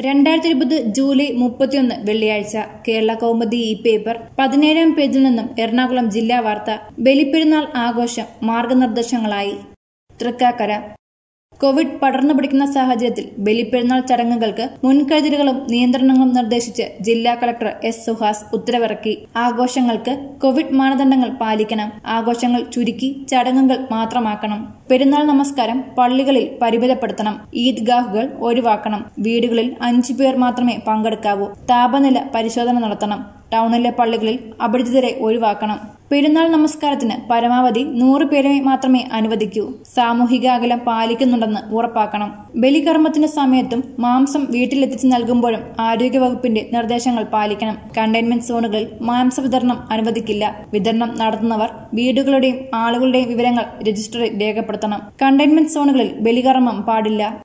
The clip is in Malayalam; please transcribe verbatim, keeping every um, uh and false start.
രണ്ടായിരത്തി ഇരുപത് ജൂലൈ മുപ്പത്തിയൊന്ന് വെള്ളിയാഴ്ച കേരള കൗമുദി ഈ പേപ്പർ പതിനേഴാം പേജിൽ നിന്നും എറണാകുളം ജില്ലാ വാർത്ത. ബലിപ്പെരുന്നാൾ ആഘോഷം മാർഗനിർദ്ദേശങ്ങളായി. തൃക്കാക്കര. കോവിഡ് പടർന്നു പിടിക്കുന്ന സാഹചര്യത്തിൽ ബലിപ്പെരുന്നാൾ ചടങ്ങുകൾക്ക് മുൻകരുതലുകളും നിയന്ത്രണങ്ങളും നിർദ്ദേശിച്ച് ജില്ലാ കളക്ടർ എസ് സുഹാസ് ഉത്തരവിറക്കി. ആഘോഷങ്ങൾക്ക് കോവിഡ് മാനദണ്ഡങ്ങൾ പാലിക്കണം. ആഘോഷങ്ങൾ ചുരുക്കി ചടങ്ങുകൾ മാത്രമാക്കണം. പെരുന്നാൾ നമസ്കാരം പള്ളികളിൽ പരിമിതപ്പെടുത്തണം. ഈദ്ഗാഹുകൾ ഒഴിവാക്കണം. വീടുകളിൽ അഞ്ചു പേർ മാത്രമേ പങ്കെടുക്കാവൂ. താപനില പരിശോധന നടത്തണം. ടൗണിലെ പള്ളികളിൽ അപരിചിതരെ ഒഴിവാക്കണം. പെരുന്നാൾ നമസ്കാരത്തിന് പരമാവധി നൂറ് പേരെ മാത്രമേ അനുവദിക്കൂ. സാമൂഹിക അകലം പാലിക്കുന്നുണ്ടെന്ന് ഉറപ്പാക്കണം. ബലികർമ്മത്തിന് സമയത്തും മാംസം വീട്ടിലെത്തിച്ച് നൽകുമ്പോഴും ആരോഗ്യവകുപ്പിന്റെ നിർദ്ദേശങ്ങൾ പാലിക്കണം. കണ്ടെയ്ൻമെന്റ് സോണുകളിൽ മാംസ വിതരണം അനുവദിക്കില്ല. വിതരണം നടത്തുന്നവർ വീടുകളുടെയും ആളുകളുടെയും വിവരങ്ങൾ രജിസ്റ്ററിൽ രേഖപ്പെടുത്തണം. കണ്ടെയ്ൻമെന്റ് സോണുകളിൽ ബലികർമ്മം പാടില്ല.